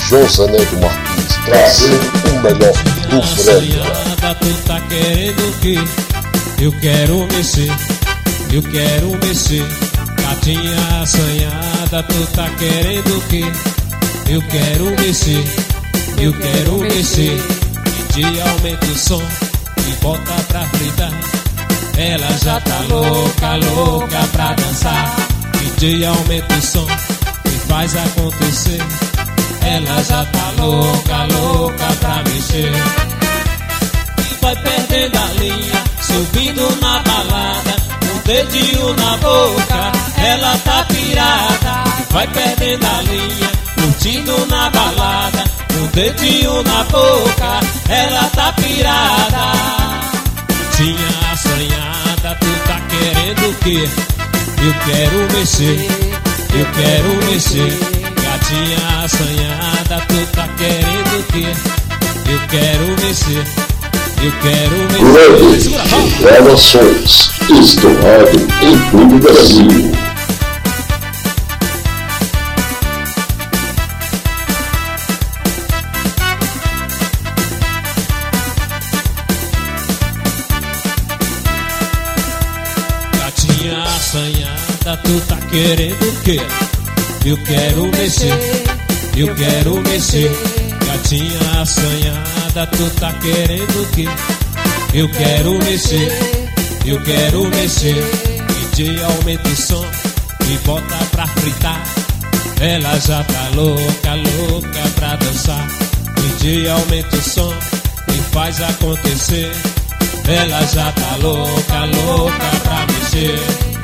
Josaneto Martins, trazendo o melhor do brega. Tu tá querendo o quê? Eu quero mexer, eu quero mexer. Gatinha assanhada, tu tá querendo o quê? Eu quero mexer, eu quero mexer. DJ aumenta o som e bota pra fritar. Ela já tá louca, louca pra dançar. DJ aumenta o som e faz acontecer. Ela já tá louca, louca pra mexer. E vai perdendo a linha, subindo na balada, um dedinho na boca. Ela tá pirada, vai perdendo a linha, curtindo na balada, um dedinho na boca. Ela tá pirada. Tinha assanhada, tu tá querendo o quê? Eu quero mexer, eu quero mexer. Gatinha assanhada, tu tá querendo o quê? Eu quero mexer, eu quero mexer. Rede Gravações, estourado em todo o Brasil. Gatinha assanhada, tu tá querendo o quê? Eu quero mexer, eu quero mexer. Gatinha assanhada, tu tá querendo o quê? Eu quero mexer, eu quero mexer. DJ aumenta o som e bota pra fritar. Ela já tá louca, louca pra dançar. DJ aumenta o som e faz acontecer. Ela já tá louca, louca pra mexer.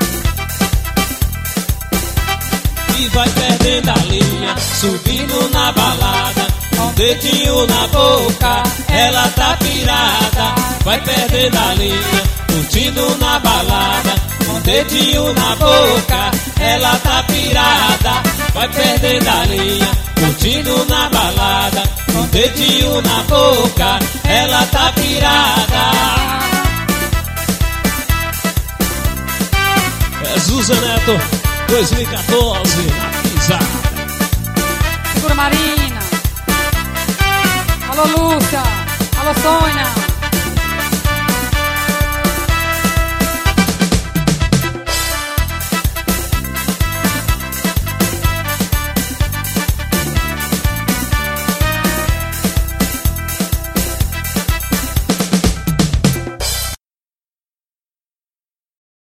E vai perdendo a linha, subindo na balada, um dedinho na boca. Ela tá pirada, vai perdendo a linha, curtindo na balada, um dedinho na boca. Ela tá pirada, vai perdendo a linha, curtindo na balada, um dedinho na boca. Ela tá pirada. É Zuzaneto 2014, na pisada. Segura Marina. Alô Lúcia. Alô Sônia.